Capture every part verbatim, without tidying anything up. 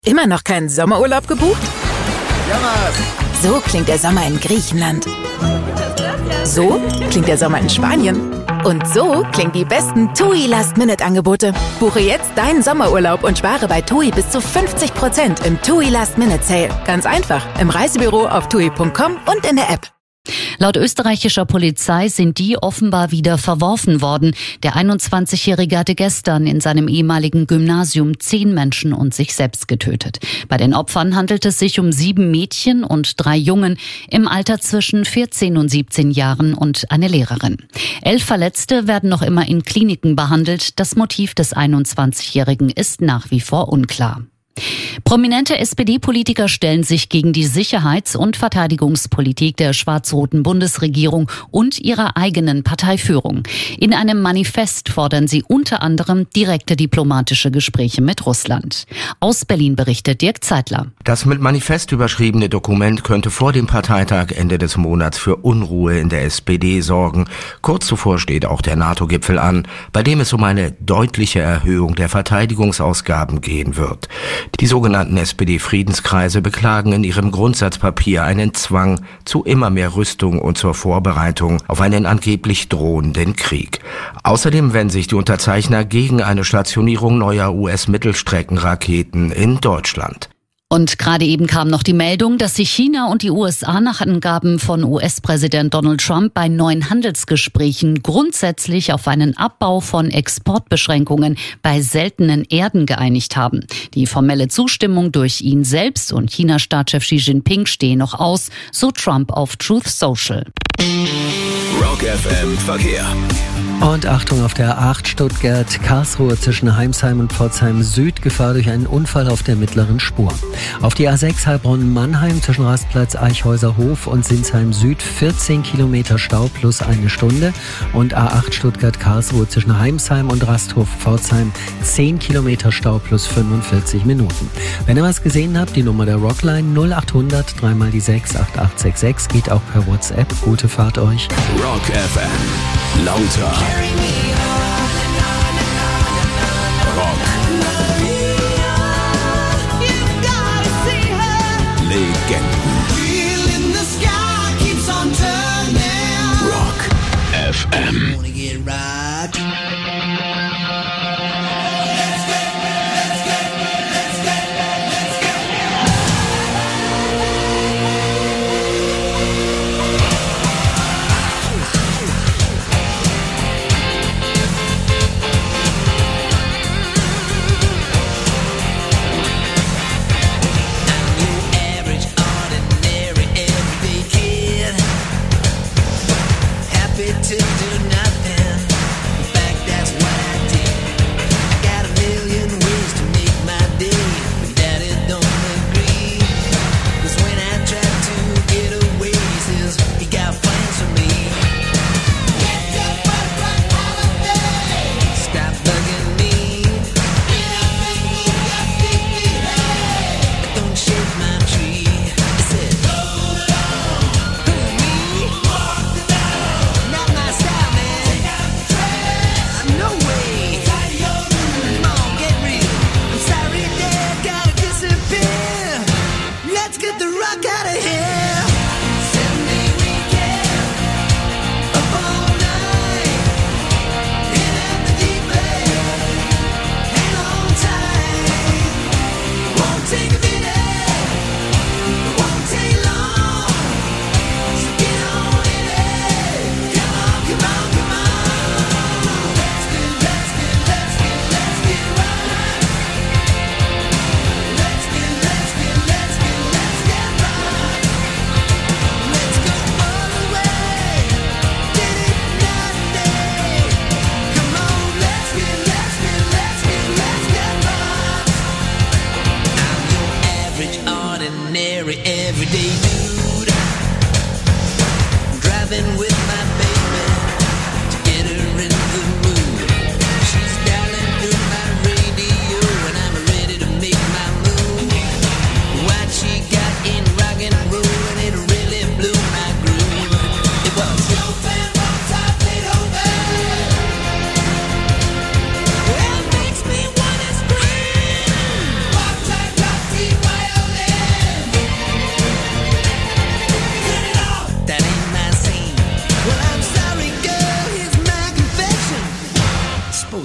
Immer noch keinen Sommerurlaub gebucht? So klingt der Sommer in Griechenland. So klingt der Sommer in Spanien. Und so klingen die besten TUI Last-Minute-Angebote. Buche jetzt deinen Sommerurlaub und spare bei TUI bis zu fünfzig Prozent im TUI Last-Minute-Sale. Ganz einfach, im Reisebüro, auf tui punkt com und in der App. Laut österreichischer Polizei sind die offenbar wieder verworfen worden. Der einundzwanzigjährige hatte gestern in seinem ehemaligen Gymnasium zehn Menschen und sich selbst getötet. Bei den Opfern handelt es sich um sieben Mädchen und drei Jungen im Alter zwischen vierzehn und siebzehn Jahren und eine Lehrerin. Elf Verletzte werden noch immer in Kliniken behandelt. Das Motiv des einundzwanzigjährigen ist nach wie vor unklar. Prominente S P D-Politiker stellen sich gegen die Sicherheits- und Verteidigungspolitik der schwarz-roten Bundesregierung und ihrer eigenen Parteiführung. In einem Manifest fordern sie unter anderem direkte diplomatische Gespräche mit Russland. Aus Berlin berichtet Dirk Zeitler. Das mit Manifest überschriebene Dokument könnte vor dem Parteitag Ende des Monats für Unruhe in der S P D sorgen. Kurz zuvor steht auch der NATO-Gipfel an, bei dem es um eine deutliche Erhöhung der Verteidigungsausgaben gehen wird. Die sogenannten S P D-Friedenskreise beklagen in ihrem Grundsatzpapier einen Zwang zu immer mehr Rüstung und zur Vorbereitung auf einen angeblich drohenden Krieg. Außerdem wenden sich die Unterzeichner gegen eine Stationierung neuer U S-Mittelstreckenraketen in Deutschland. Und gerade eben kam noch die Meldung, dass sich China und die U S A nach Angaben von U S-Präsident Donald Trump bei neuen Handelsgesprächen grundsätzlich auf einen Abbau von Exportbeschränkungen bei seltenen Erden geeinigt haben. Die formelle Zustimmung durch ihn selbst und China-Staatschef Xi Jinping stehen noch aus, so Trump auf Truth Social. Rock F M Verkehr. Und Achtung auf der A acht Stuttgart-Karlsruhe zwischen Heimsheim und Pforzheim Süd, Gefahr durch einen Unfall auf der mittleren Spur. Auf die A sechs Heilbronn-Mannheim zwischen Rastplatz Eichhäuser-Hof und Sinsheim Süd vierzehn Kilometer Stau plus eine Stunde. Und A acht Stuttgart-Karlsruhe zwischen Heimsheim und Rasthof-Pforzheim zehn Kilometer Stau plus fünfundvierzig Minuten. Wenn ihr was gesehen habt, die Nummer der Rockline null achthundert drei mal die sechs acht acht sechs sechs geht auch per WhatsApp. Gute Fahrt euch. Rock F M. Lauter. Rock. Legenden. Rock F M.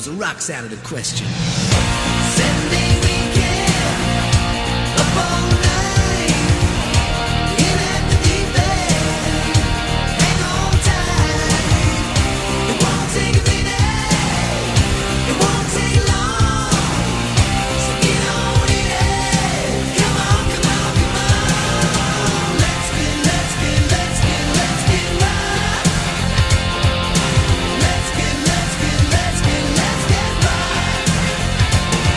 was a rock sounded a question. Sunday weekend, up all night, in at the deep end, hang on tight. It won't take a minute, it won't take long, so get on in it. Come on, come on, come on. Let's get, let's get, let's get, let's get right. Let's get, let's get, let's get, let's get right.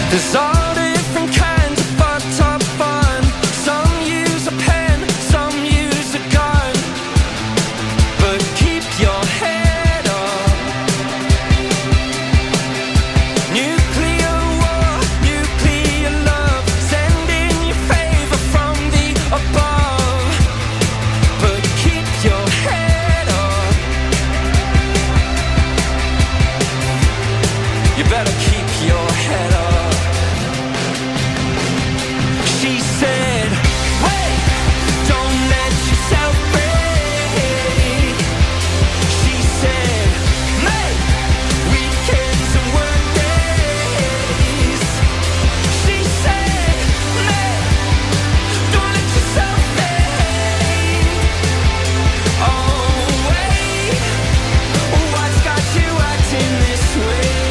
There's all different kinds of butt up fun. Some use a pen, some use a gun. But keep your head up. Nuclear war, nuclear love, sending you favor from the above. But keep your head up. You better keep your head up. She said, wait, don't let yourself break. She said, make weekends and work days. She said, make, don't let yourself fade. Oh, wait, what's got you acting this way?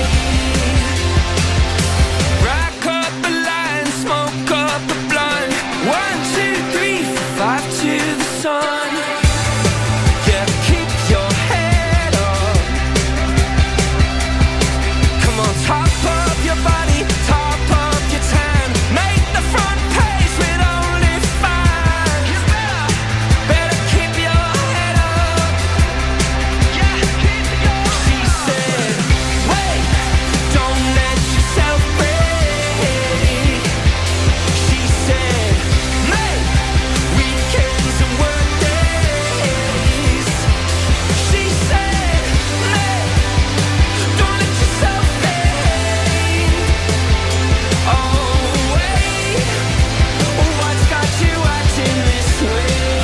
Rack up a line, smoke up a blunt. One, two, three, four, five to the sun. Yeah, keep your head up. Come on, top of your body, top of your tan. Make the front page with only fans. You better, better keep your head up. Yeah, keep your She said, wait, don't let yourself break. She said, make weekends and work days. She said, make, don't let yourself fade. Oh, wait, what's got you acting this way?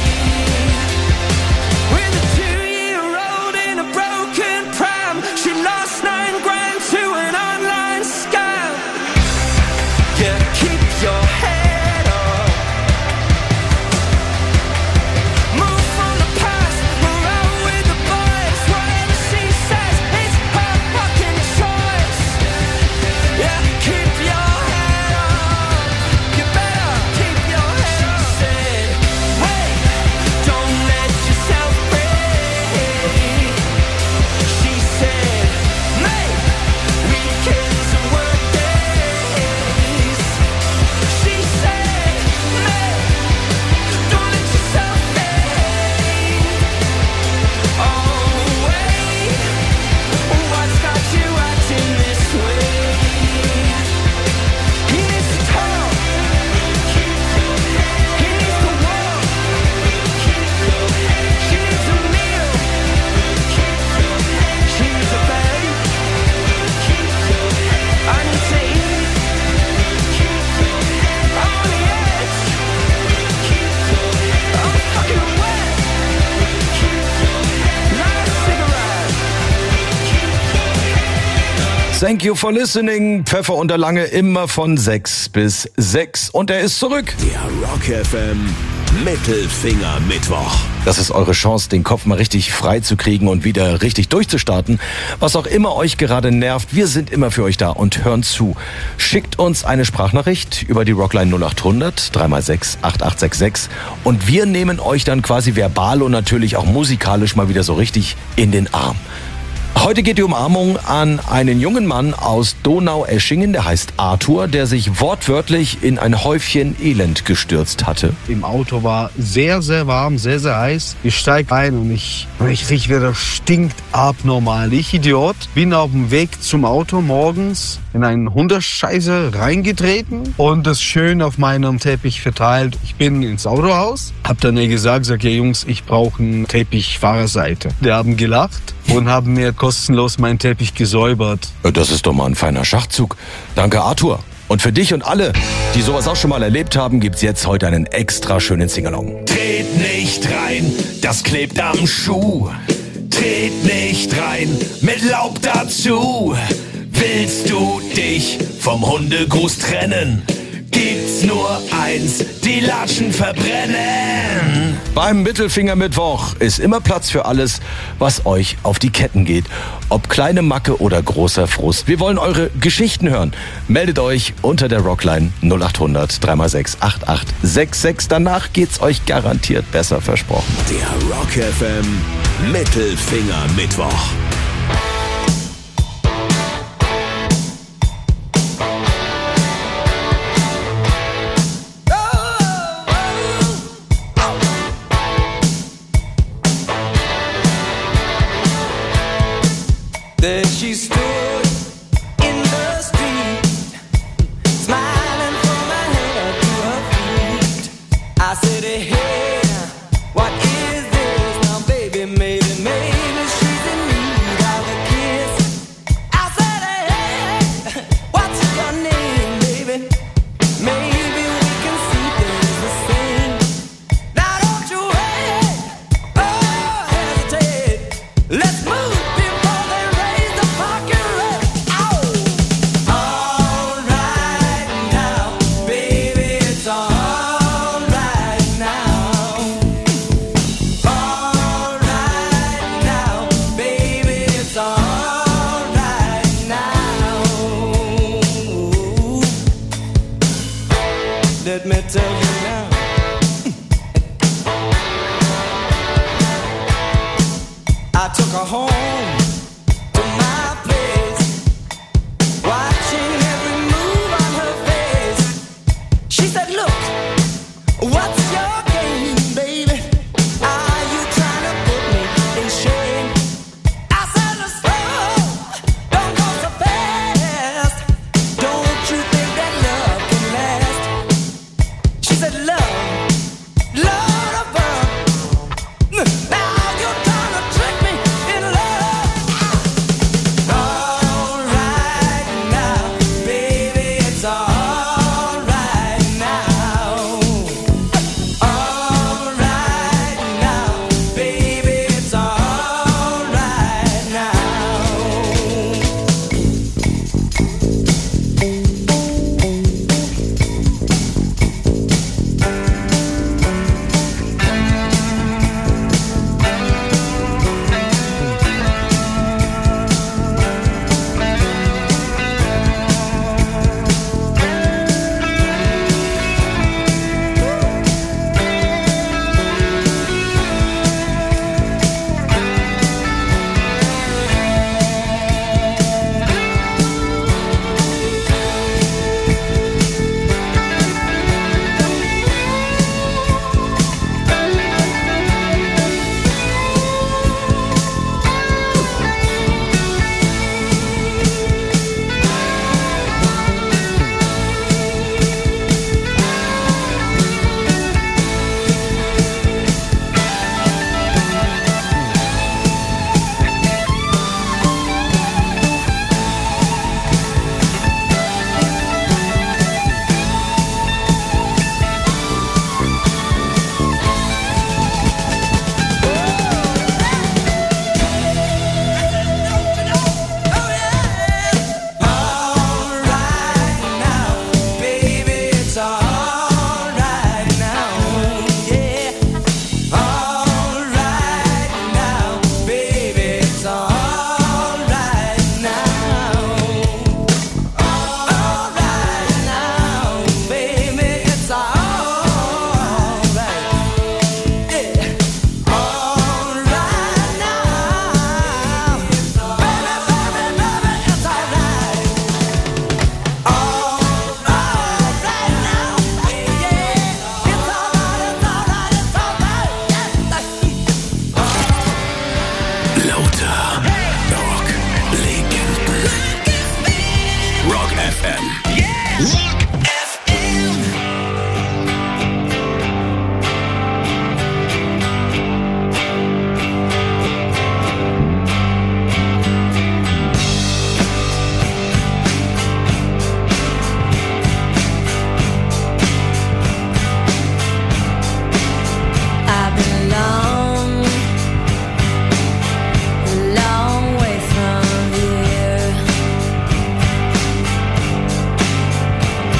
With a two-year-old in a broken pram, she lost nine grand to an online scam. Yeah, keep your head up. Move from the past, move out with the boys. Whatever she says, it's her fucking choice. Yeah, keep your head up. You better keep your head up. She said, wait, don't let yourself break. She said, make weekends and work days. She said, make, don't let yourself fade. Oh, wait, what's got you acting this way? He needs to talk. He needs to walk. She needs a meal. She needs a bed. I need to eat. I'm on the edge. I'm fucking wet. Light a cigarette. Thank you for listening. Pfeffer und der Lange immer von sechs bis sechs. Und er ist zurück. Der Rock F M Mittelfinger Mittwoch. Das ist eure Chance, den Kopf mal richtig frei zu kriegen und wieder richtig durchzustarten. Was auch immer euch gerade nervt, wir sind immer für euch da und hören zu. Schickt uns eine Sprachnachricht über die Rockline null acht hundert drei mal sechs acht acht sechs sechs und wir nehmen euch dann quasi verbal und natürlich auch musikalisch mal wieder so richtig in den Arm. Heute geht die Umarmung an einen jungen Mann aus Donaueschingen, der heißt Arthur, der sich wortwörtlich in ein Häufchen Elend gestürzt hatte. Im Auto war sehr, sehr warm, sehr, sehr heiß. Ich steige ein und ich, ich rieche, wie das stinkt abnormal. Ich Idiot, bin auf dem Weg zum Auto morgens in einen Hundescheiße reingetreten und das schön auf meinem Teppich verteilt. Ich bin ins Autohaus, hab dann ihr gesagt, sag ja Jungs, ich brauche einen Teppich Fahrerseite. Die haben gelacht und haben mir kostenlos meinen Teppich gesäubert. Das ist doch mal ein feiner Schachzug. Danke, Arthur. Und für dich und alle, die sowas auch schon mal erlebt haben, gibt's jetzt heute einen extra schönen Singalong. Tret nicht rein, das klebt am Schuh. Tret nicht rein, mit Laub dazu. Willst du dich vom Hundegruß trennen? Gibt's nur eins, die Latschen verbrennen. Beim Mittelfinger-Mittwoch ist immer Platz für alles, was euch auf die Ketten geht. Ob kleine Macke oder großer Frust. Wir wollen eure Geschichten hören. Meldet euch unter der Rockline null acht hundert drei mal sechs acht acht sechs sechs. Danach geht's euch garantiert besser, versprochen. Der Rock F M Mittelfinger-Mittwoch. let me tell you now. I took her home to my place, watching every move on her face. She said, look, what's your game, baby? Are you trying to put me in shame? I said, no, slow, don't go so fast. Don't you think that love can last? She said, love, love of her. Now you're trying to trick me in love. All right now, baby, it's all right now. All right now, baby, it's all right now. All right now, baby, it's all right now. Yeah. All right now, baby, it's all right now. All right now, baby, it's all right. Yeah. All right now, baby, baby, baby, it's all right. All right now, yeah, it's all right, it's all right, it's all right. Lauter Rock Legenden. Rock F M. Rock F M. I've been long, long way from here.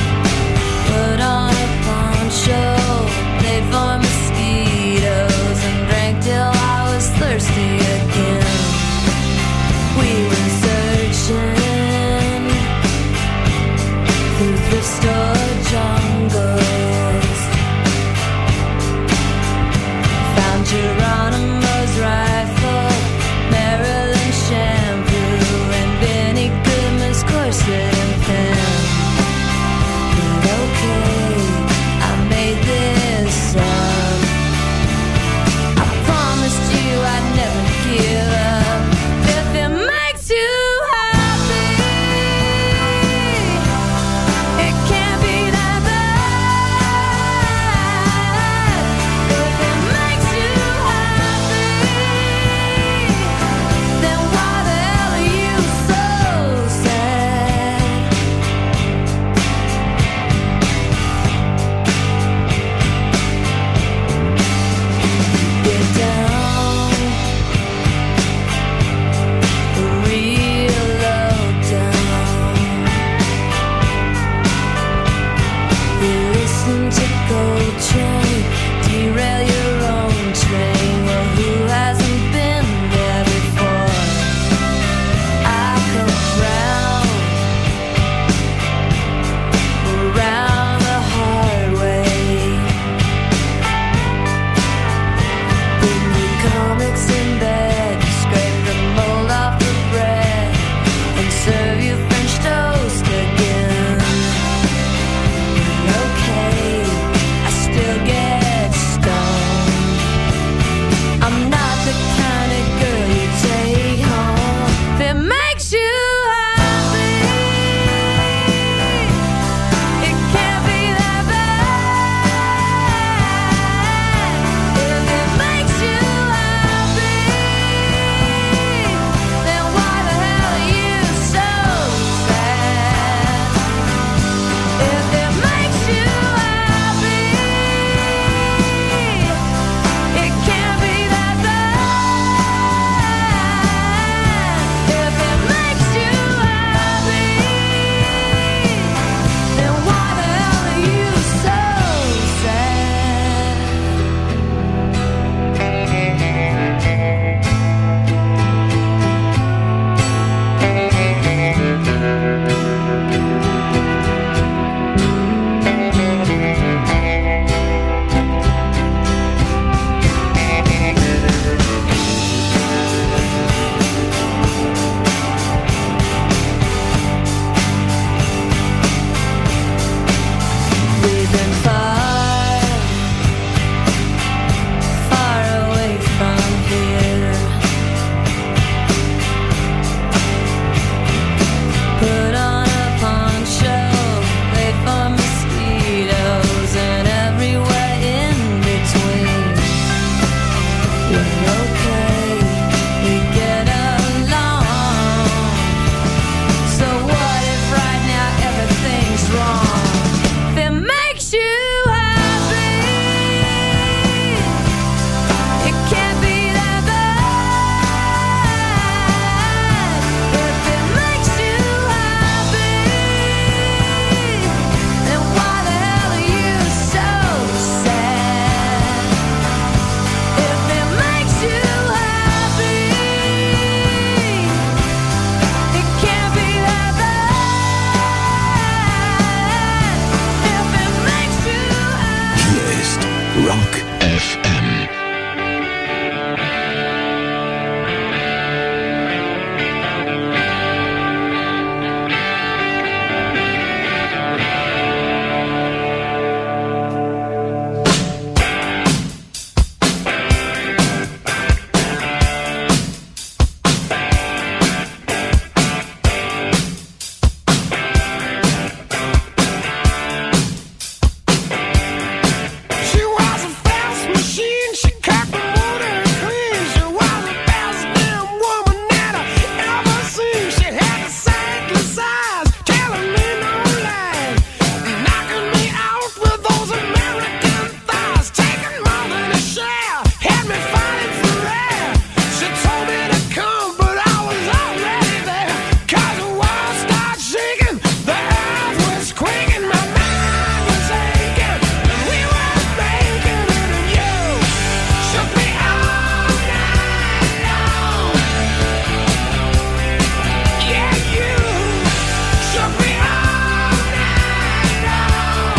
Rock F M. She was a fast machine. She cut the motor clean. She was the best damn woman that I ever seen. She had the sightless eyes, telling me no lies, knocking me out with those American thighs, taking more than a share, had me fighting for air. She told me to come, but I was already there. 'Cause the world started shaking, the earth was quaking, my mind was aching, and we were making it, and you shook me all night long. Yeah, you shook me all night long.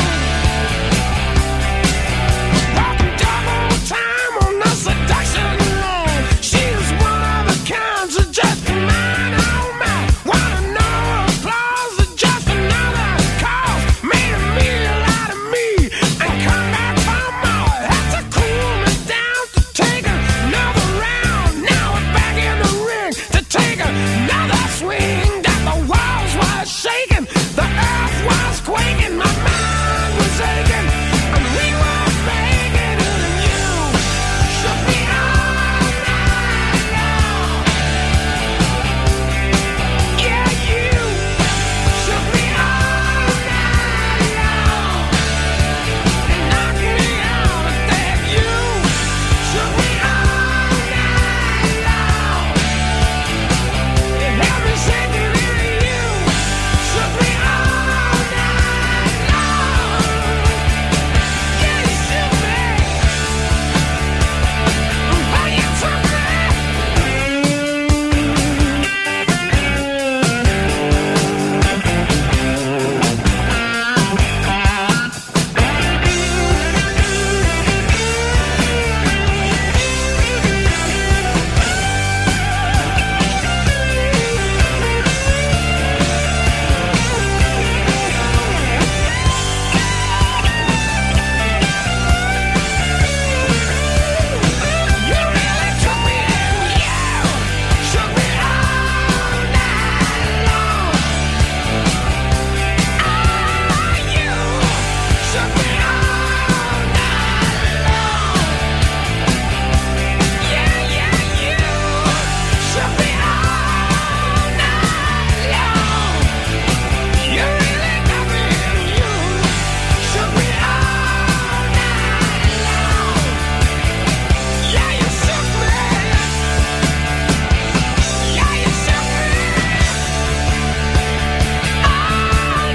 Walking double time on the seduction line. She was one of a kind, so just mine, oh my. Wanna know applause or just another cause? Made a meal out of me and come back for more. Had to cool me down to take another round. Now we're back in the ring to take another swing. That the walls were shaking, the earth was quaking, my mind was aching, and we were making it, and you shook me all night long. Yeah, you shook me all night long. Knocked me out of that. You shook me all night long. You had me shaking, and you shook me all night long. Yeah, you shook me. But you took me. You really took me in. You shook me all night long. Ah, you shook me all night long. Yeah, yeah, you shook me all night long. You really got me in. You shook me all night long. Yeah, you shook me. Yeah, you shook me all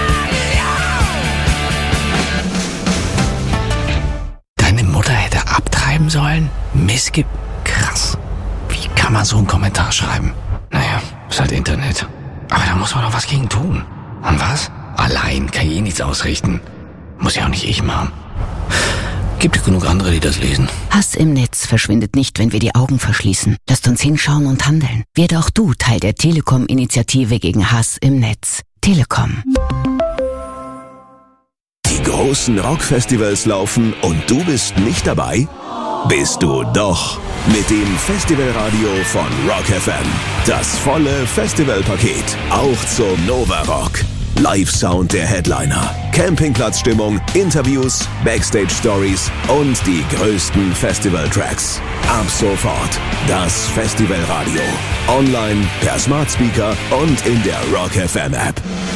night long. Deine Mutter hätte abtreiben sollen? Missge... Krass. Wie kann man so einen Kommentar schreiben? Naja, ist halt Internet. Aber da muss man doch was gegen tun. Und was? Allein kann ich eh nichts ausrichten. Muss ja auch nicht ich machen. Gibt ja genug andere, die das lesen. Hass im Netz verschwindet nicht, wenn wir die Augen verschließen. Lasst uns hinschauen und handeln. Werde auch du Teil der Telekom-Initiative gegen Hass im Netz. Telekom. Die großen Rockfestivals laufen und du bist nicht dabei? Bist du doch. Mit dem Festivalradio von Rock F M. Das volle Festivalpaket. Auch zum Nova Rock. Live-Sound der Headliner, Campingplatzstimmung, Interviews, Backstage-Stories und die größten Festival-Tracks. Ab sofort das Festivalradio. Online, per Smart Speaker und in der Rock F M App.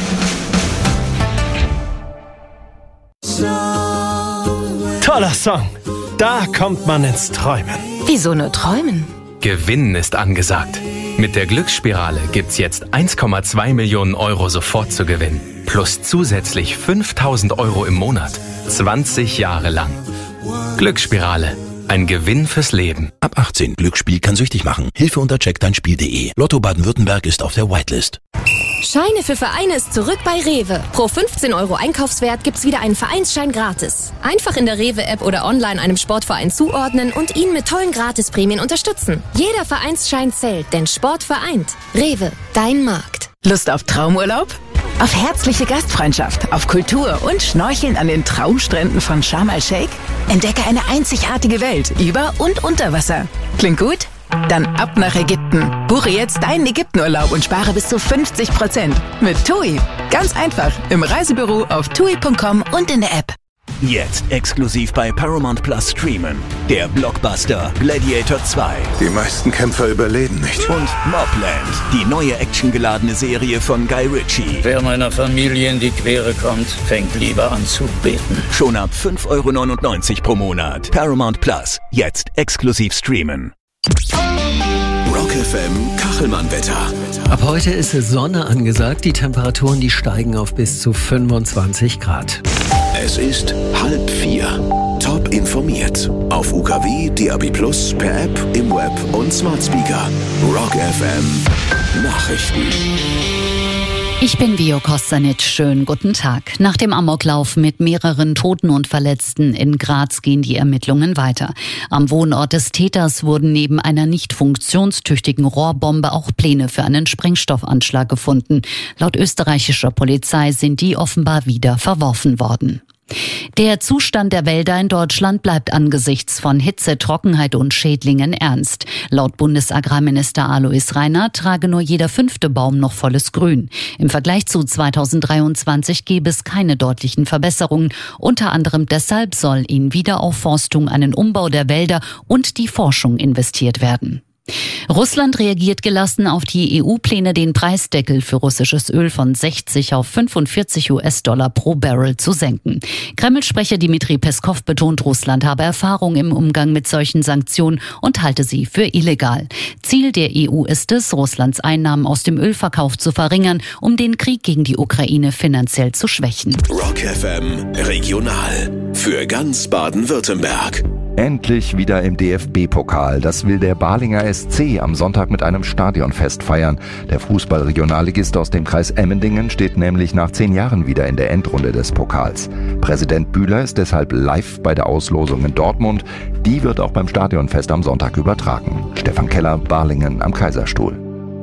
Toller Song. Da kommt man ins Träumen. Wieso nur träumen? Gewinnen ist angesagt. Mit der Glücksspirale gibt's jetzt eins Komma zwei Millionen Euro sofort zu gewinnen. Plus zusätzlich fünftausend Euro im Monat. zwanzig Jahre lang. Glücksspirale. Ein Gewinn fürs Leben. Ab achtzehn. Glücksspiel kann süchtig machen. Hilfe unter check dein Spiel punkt de. Lotto Baden-Württemberg ist auf der Whitelist. Scheine für Vereine ist zurück bei Rewe. Pro fünfzehn Euro Einkaufswert gibt's wieder einen Vereinsschein gratis. Einfach in der Rewe-App oder online einem Sportverein zuordnen und ihn mit tollen Gratisprämien unterstützen. Jeder Vereinsschein zählt, denn Sport vereint. Rewe, dein Markt. Lust auf Traumurlaub? Auf herzliche Gastfreundschaft, auf Kultur und Schnorcheln an den Traumstränden von Sharm el-Sheikh? Entdecke eine einzigartige Welt über und unter Wasser. Klingt gut? Dann ab nach Ägypten. Buche jetzt deinen Ägyptenurlaub und spare bis zu fünfzig Prozent. Mit TUI. Ganz einfach. Im Reisebüro, auf tui punkt com und in der App. Jetzt exklusiv bei Paramount Plus streamen. Der Blockbuster Gladiator zwei. Die meisten Kämpfer überleben nicht. Und Mobland, die neue actiongeladene Serie von Guy Ritchie. Wer meiner Familie in die Quere kommt, fängt lieber an zu beten. Schon ab fünf Euro neunundneunzig pro Monat. Paramount Plus. Jetzt exklusiv streamen. Rock F M Kachelmann-Wetter. Ab heute ist Sonne angesagt. Die Temperaturen, die steigen auf bis zu fünfundzwanzig Grad. Es ist halb vier. Top informiert. Auf U K W, D A B plus, per App, im Web und Smart Speaker. Rock F M Nachrichten. Ich bin Vio Kostanic. Schönen guten Tag. Nach dem Amoklauf mit mehreren Toten und Verletzten in Graz gehen die Ermittlungen weiter. Am Wohnort des Täters wurden neben einer nicht funktionstüchtigen Rohrbombe auch Pläne für einen Sprengstoffanschlag gefunden. Laut österreichischer Polizei sind die offenbar wieder verworfen worden. Der Zustand der Wälder in Deutschland bleibt angesichts von Hitze, Trockenheit und Schädlingen ernst. Laut Bundesagrarminister Alois Rainer trage nur jeder fünfte Baum noch volles Grün. Im Vergleich zu zweitausenddreiundzwanzig gäbe es keine deutlichen Verbesserungen. Unter anderem deshalb soll in Wiederaufforstung, einen Umbau der Wälder und die Forschung investiert werden. Russland reagiert gelassen auf die E U-Pläne, den Preisdeckel für russisches Öl von sechzig auf fünfundvierzig US-Dollar pro Barrel zu senken. Kreml-Sprecher Dmitri Peskow betont, Russland habe Erfahrung im Umgang mit solchen Sanktionen und halte sie für illegal. Ziel der E U ist es, Russlands Einnahmen aus dem Ölverkauf zu verringern, um den Krieg gegen die Ukraine finanziell zu schwächen. Rock F M Regional. Für ganz Baden-Württemberg. Endlich wieder im D F B-Pokal. Das will der Balinger S C am Sonntag mit einem Stadionfest feiern. Der Fußballregionalligist aus dem Kreis Emmendingen steht nämlich nach zehn Jahren wieder in der Endrunde des Pokals. Präsident Bühler ist deshalb live bei der Auslosung in Dortmund. Die wird auch beim Stadionfest am Sonntag übertragen. Stefan Keller, Balingen am Kaiserstuhl.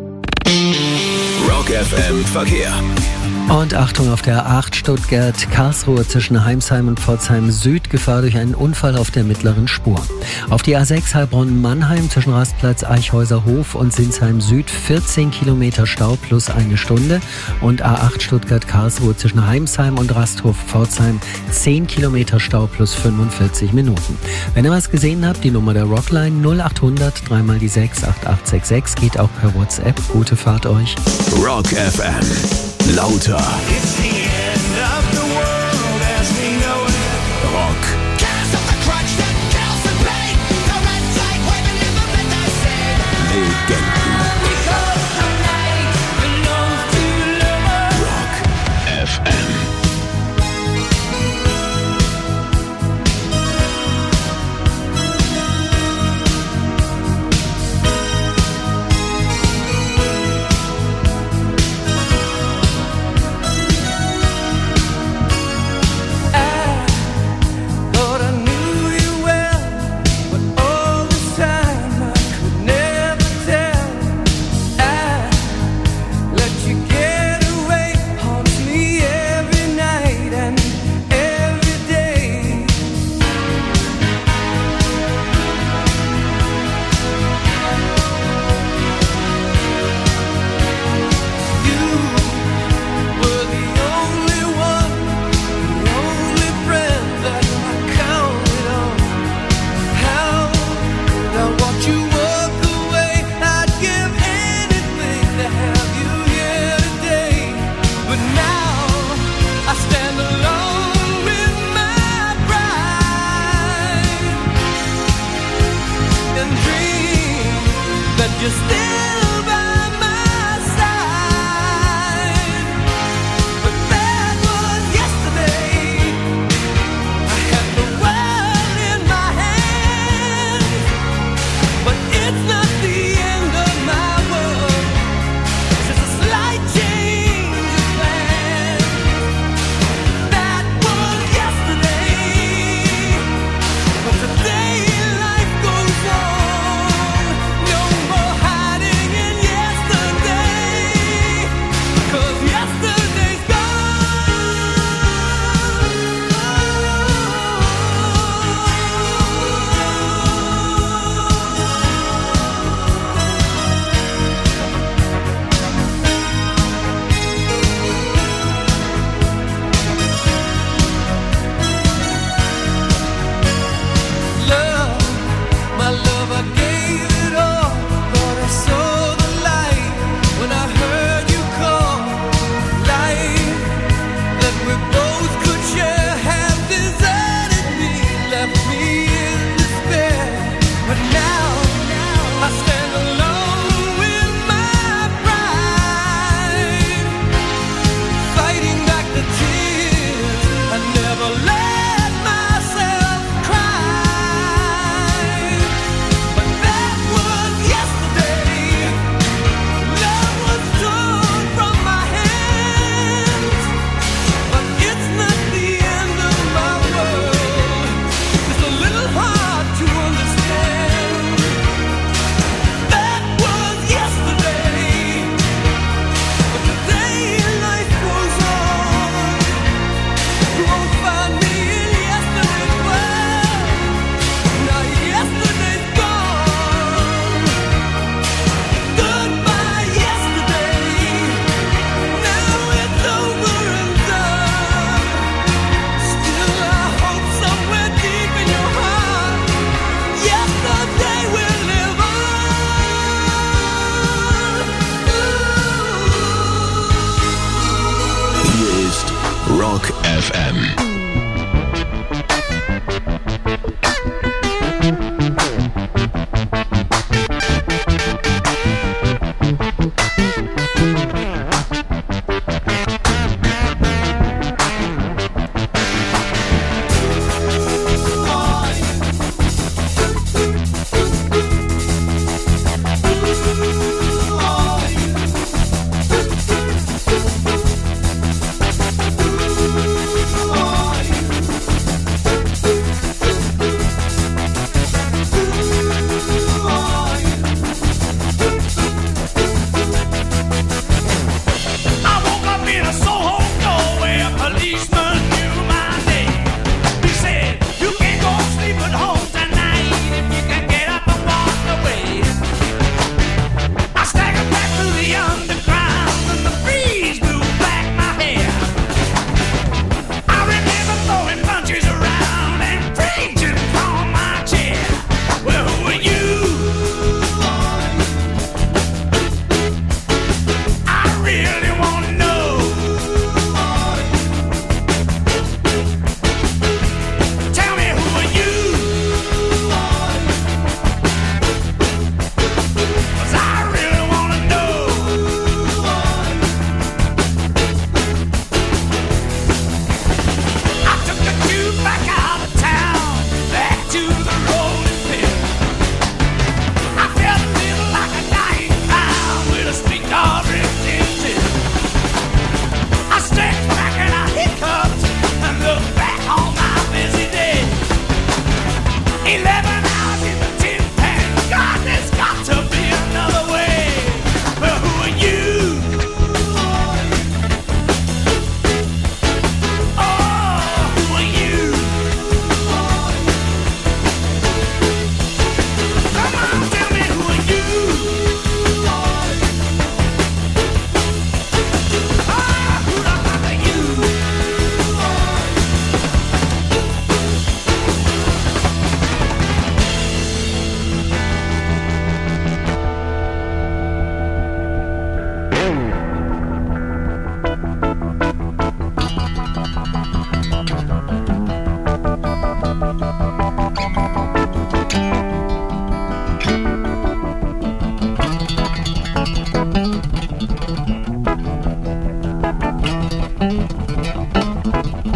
Rock F M Verkehr. Und Achtung auf der A acht Stuttgart-Karlsruhe zwischen Heimsheim und Pforzheim Süd, Gefahr durch einen Unfall auf der mittleren Spur. Auf die A sechs Heilbronn-Mannheim zwischen Rastplatz Eichhäuser-Hof und Sinsheim Süd vierzehn Kilometer Stau plus eine Stunde. Und A acht Stuttgart-Karlsruhe zwischen Heimsheim und Rasthof-Pforzheim zehn Kilometer Stau plus fünfundvierzig Minuten. Wenn ihr was gesehen habt, die Nummer der Rockline null achthundert drei mal die sechs acht acht sechs sechs geht auch per WhatsApp. Gute Fahrt euch. Rock F M. Lauter. Rock. Legenden. Rock F M.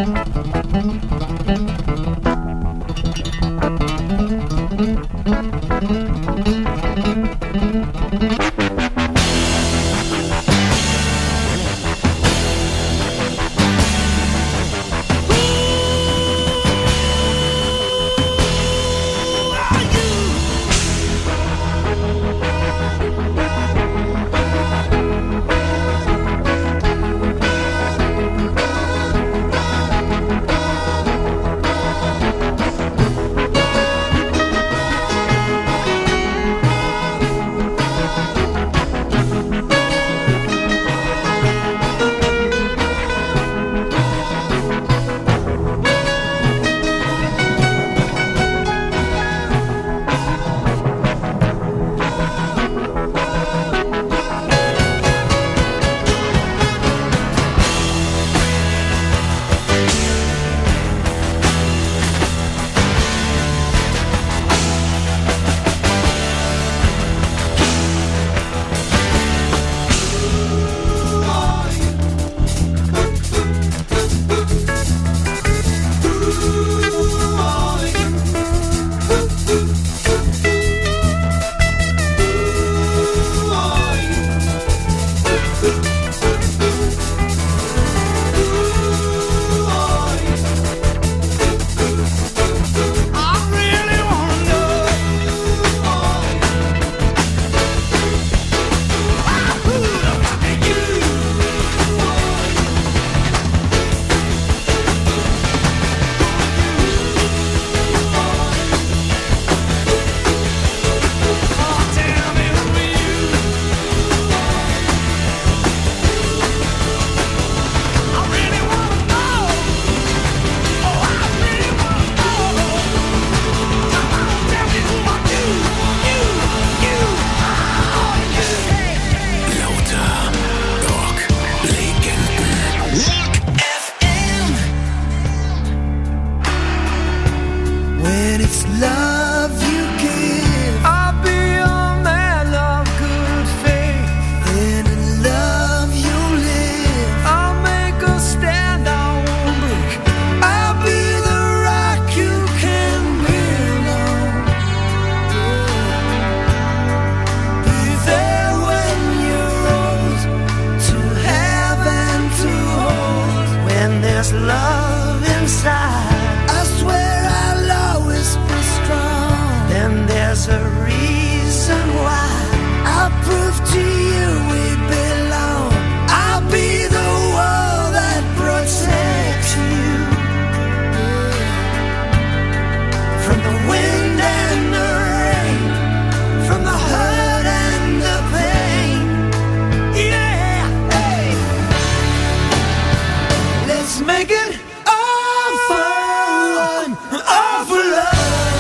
Make it all for, all for love.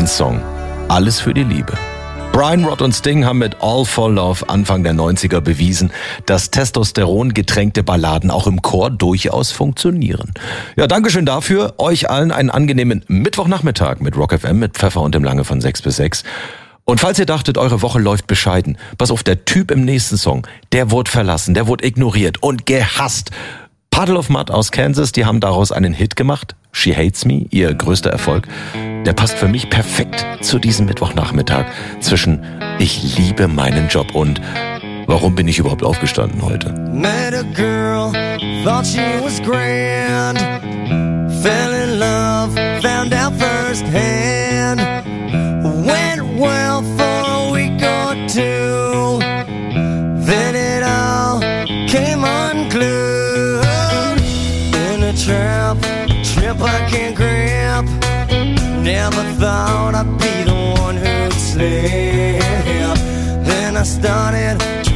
ein Song. Alles für die Liebe. Brian, Rod und Sting haben mit All for Love Anfang der neunziger bewiesen, dass Testosteron getränkte Balladen auch im Chor durchaus funktionieren. Ja, Dankeschön dafür. Euch allen einen angenehmen Mittwochnachmittag mit Rock F M, mit Pfeffer und dem Lange von sechs bis sechs. Und falls ihr dachtet, eure Woche läuft bescheiden, pass auf, der Typ im nächsten Song, der wurde verlassen, der wurde ignoriert und gehasst. Puddle of Mud aus Kansas, die haben daraus einen Hit gemacht. She Hates Me, ihr größter Erfolg. Der passt für mich perfekt zu diesem Mittwochnachmittag zwischen ich liebe meinen Job und warum bin ich überhaupt aufgestanden heute? Met a girl, thought she was grand. Fell in love, found out firsthand. Went well for a week or two. Then it all came unglued. In a trap, trip I can't grab. Never thought I'd be the one who'd slip. Then I started to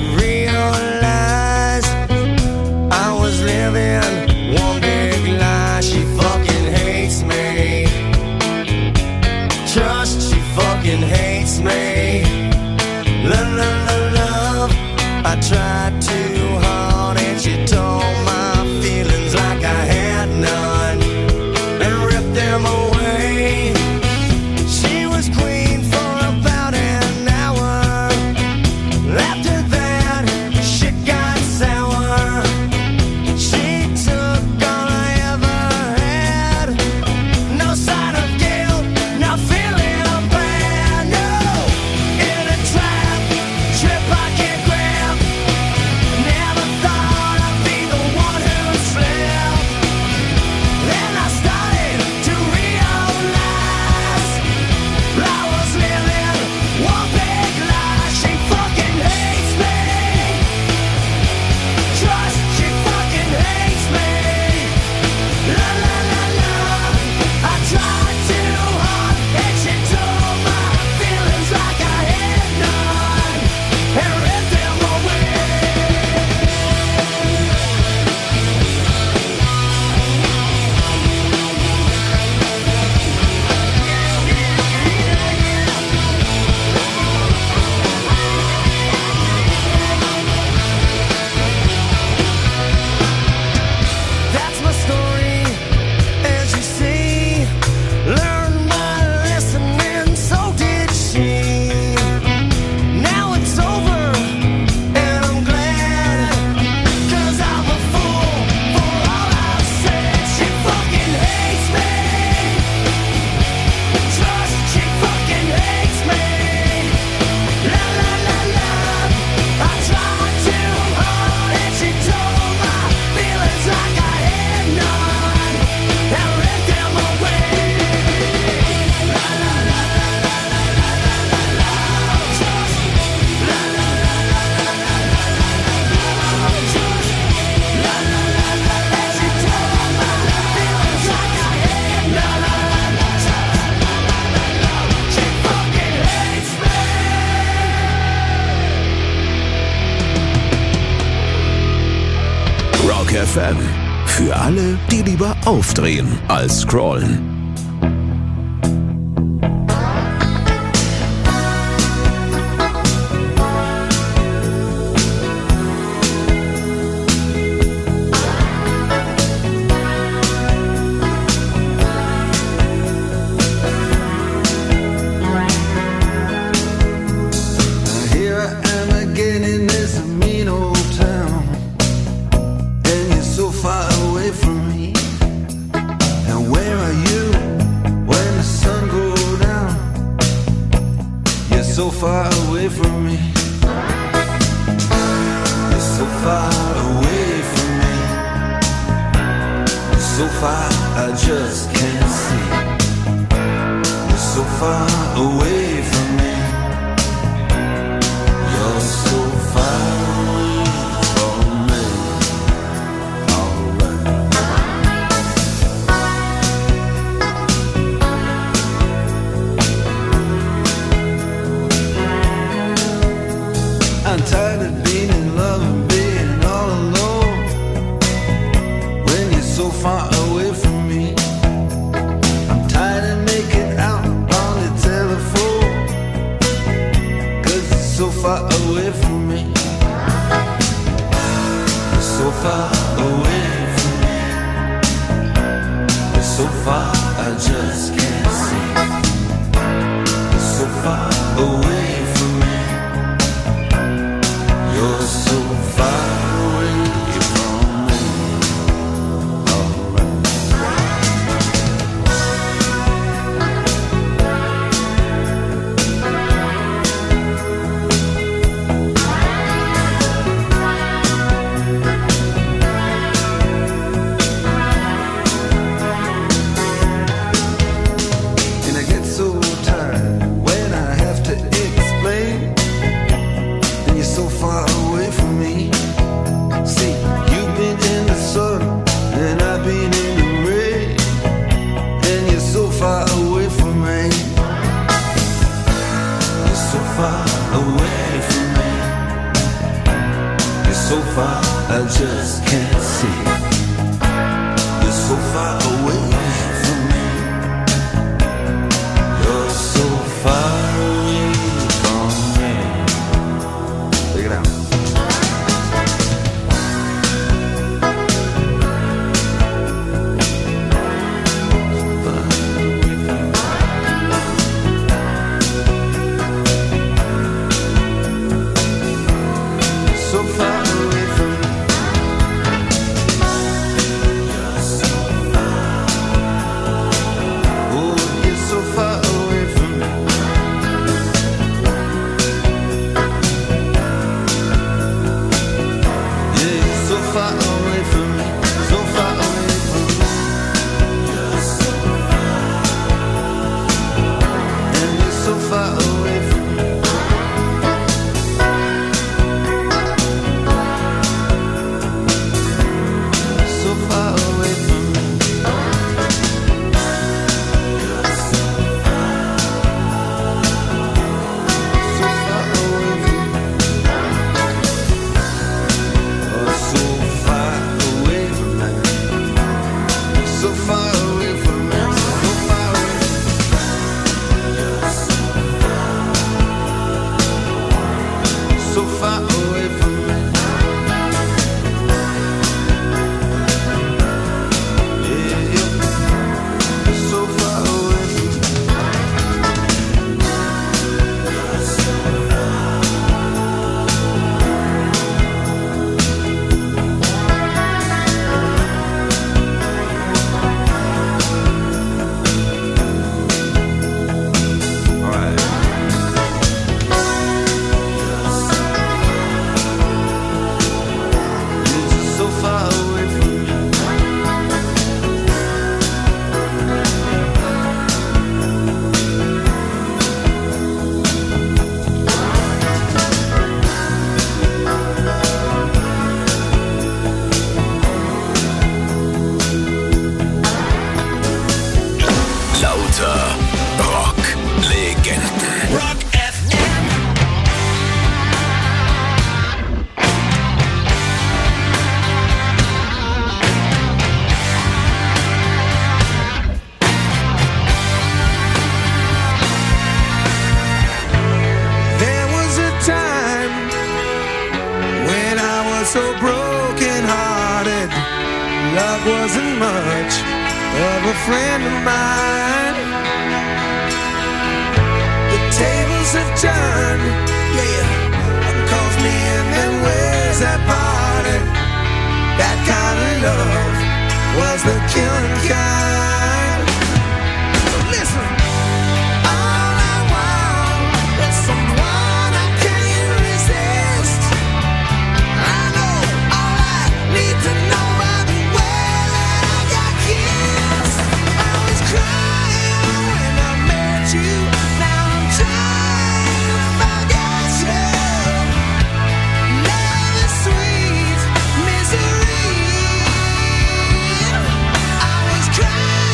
realize I was living one big lie. She fucking hates me. Trust, she fucking hates me. Love, love, love, love. I tried too hard and she told my feelings like I had none and ripped them away. She was queen for about an hour. After that, shit got sour. She took all I ever had. No sign of guilt, no feeling of bad. No, in a trap, trip I can't grab. Never thought I'd be the one who slept. Then I started to realize I was living one big lie. She fucking hates me. Trust, she fucking hates me. La la la la. I tried too hard and she took my feelings like I had none and ripped them away. That's my story, as you see. Learned my lesson and so did she. Now it's over and I'm glad, 'cause I'm a fool for all I've said. She fucking hates me. Trust, she fucking hates me. La la la la. I tried too hard and she told my feelings like I had none and ripped them away. La la la la la la la la la la. Trust, la la la la la la la la la. Trust, la la la la. And she told my feelings like I had none. La la la la la. She fucking hates me. Rock F M. Für alle, die lieber aufdrehen als scrollen. Here I am again in this mean old town, and you're so far away from me. And where are you when the sun goes down? You're so far away from me. You're so far away from me. You're so far I just can't see. You're so far away from me. You're so far away from me. I'm tired of being in love and being all alone. When you're so far away from me, I'm tired of making out on the telephone. far away from me. You're so far away from me. You're so far, I just can't see. You're so far away from me. You're so far away from me. Alright. And I get so tired when I have to explain. And you're so far away from me. See, you've been in the sun and I've been in the rain. And you're so far away from me. You're so far away from me. You're so far, I just can't see. You're so far away from me. You're so far away from me. Take it out. So far away from me. Oh, you're so far away from me. Yeah, you're so far away from me. So far away from me. And you're so far away from me. So far away from me. So far away from me. Oh, so far away from me. So far away from me. So far away from me. So far away from me. Yeah, yeah. So far away from me. All right. You're just so far away from me. Lauter Rock-Legenden. Rock F M. There was a time when I was so broken hearted. Love wasn't much of a friend of mine. The tables have turned, yeah, cause me and them ways have parted. That kind of love was the killing kind. So listen. All I want is someone I can't resist. I know all I need to know by the way that I got kissed. I was crying when I met you. Now I'm trying to forget you. Love is sweet misery. I was crying.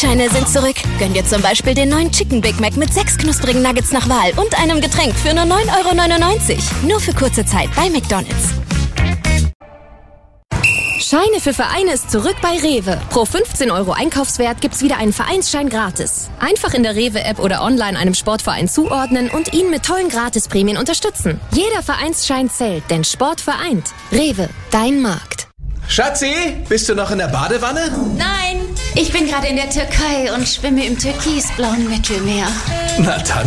Gutscheine sind zurück. Gönn dir zum Beispiel den neuen Chicken Big Mac mit sechs knusprigen Nuggets nach Wahl und einem Getränk für nur neun Euro neunundneunzig. Nur für kurze Zeit bei McDonald's. Scheine für Vereine ist zurück bei Rewe. Pro fünfzehn Euro Einkaufswert gibt's wieder einen Vereinsschein gratis. Einfach in der Rewe-App oder online einem Sportverein zuordnen und ihn mit tollen Gratisprämien unterstützen. Jeder Vereinsschein zählt, denn Sport vereint. Rewe, dein Markt. Schatzi, bist du noch in der Badewanne? Nein, ich bin gerade in der Türkei und schwimme im türkisblauen Mittelmeer. Na dann